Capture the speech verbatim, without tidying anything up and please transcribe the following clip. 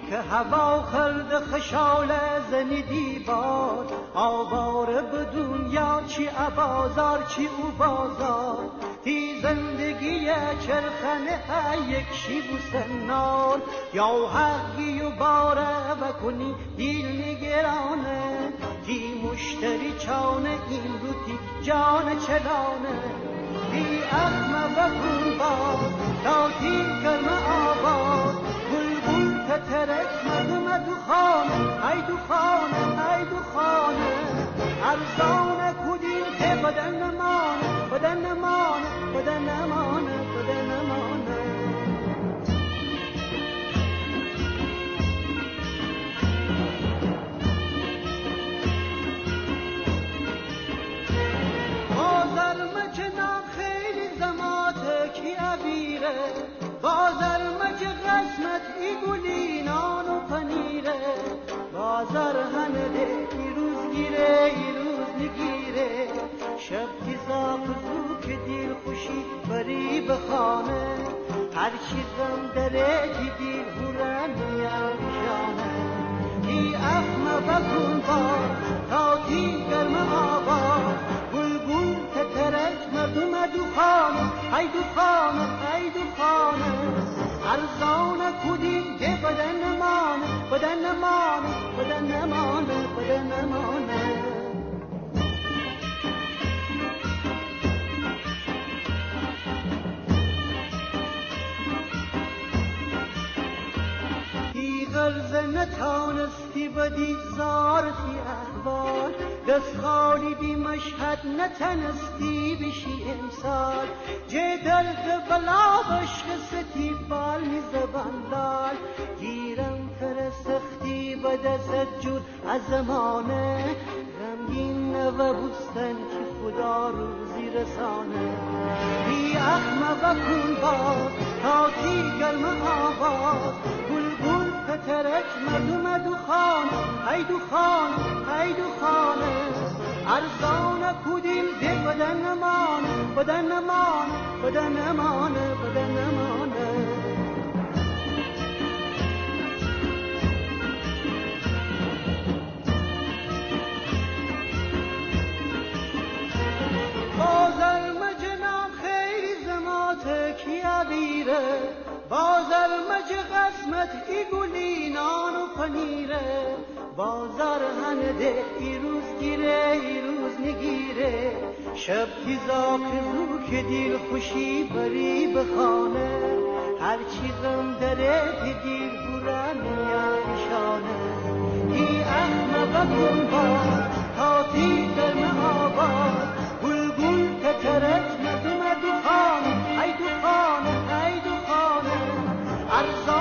که هوا خرد خشال زنیدی باد آواره به دنیا چی ابازار چی او بازار تی زندگی چرخنه یک شیب و سنان یا حقی و باره و کنی دیل نگرانه تی مشتری چانه این رو تی جان چلانه تی اخم و کن باز تا تی کرم آباد بلبل تترک مردم دو خانه ای دو خانه ای دو خانه ارزان کدین که بدن نمانه بدن نمانه بدن نمانه بدن نمانه بازر مجنان خیلی زماته کی عبیره بازر مج قسمت ای گلینان و پنیره بازر هنده ای روز گیره ای روز نگیره شب کی زاق زو که دل خوشی بری بخانه هر چی غم دره کی دل هورانی آشانه ای اخم بکن بار تا تی گرم آباد بلبل تترک مردم دو خانه ای دو خانه ای دو خانه ارزان کدین که بدن نمانه بدن نمانه بدن نمانه بدن نمانه تی غرز نتانستی بدی زارتی احوال دست خالی بی مشهد نتنستی بشی امسال جه درد بلا بشک ستی بال می زبندال گیرم تر سختی بدست جور از زمانه غمگین و بستن که خدا روزی رسانه بی اخم و کن باز تا تی گرم آباد بلبل پترک مردم دو خانه ای دو خانه ای دو خانه ارزان کدیم ده بدن نمانه بدن نمانه بدن نمانه بدن نمانه بازر مجنام خیلی زماته کی عبیره بازر مج قسمت ای گلینان و پنیره بازار هنده ای روز گیره ای روز نگیره شب کی زاک زو که دل خوشی بری بخانه هر چی غم دره تی دل برانی آشانه ای اخم بکن باز تا تی گرم آباد بلبل تترک مردم دو خانه ای دو خانه ای دو خانه ارزان